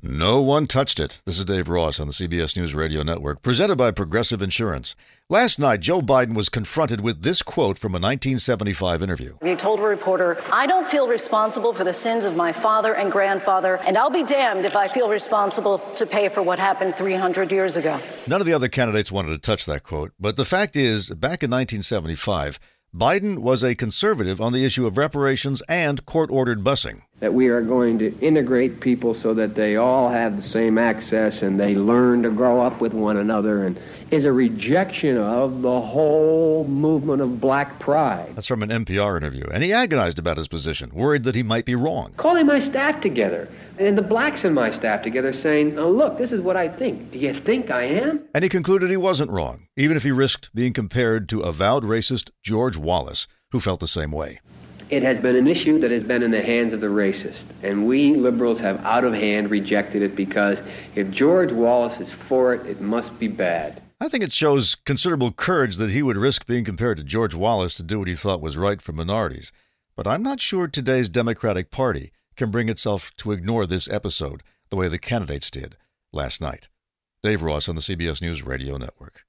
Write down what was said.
No one touched it. This is Dave Ross on the CBS News Radio Network, presented by Progressive Insurance. Last night, Joe Biden was confronted with this quote from a 1975 interview. You told a reporter, "I don't feel responsible for the sins of my father and grandfather, and I'll be damned if I feel responsible to pay for what happened 300 years ago." None of the other candidates wanted to touch that quote, but the fact is, back in 1975, Biden was a conservative on the issue of reparations and court-ordered busing. That we are going to integrate people so that they all have the same access and they learn to grow up with one another, and is a rejection of the whole movement of black pride. That's from an NPR interview, and he agonized about his position, worried that he might be wrong. Calling my staff together, and the blacks in my staff together saying, "Oh, look, this is what I think. Do you think I am?" And he concluded he wasn't wrong, even if he risked being compared to avowed racist George Wallace, who felt the same way. It has been an issue that has been in the hands of the racist, and we liberals have out of hand rejected it because if George Wallace is for it, it must be bad. I think it shows considerable courage that he would risk being compared to George Wallace to do what he thought was right for minorities. But I'm not sure today's Democratic Party can bring itself to ignore this episode the way the candidates did last night. Dave Ross on the CBS News Radio Network.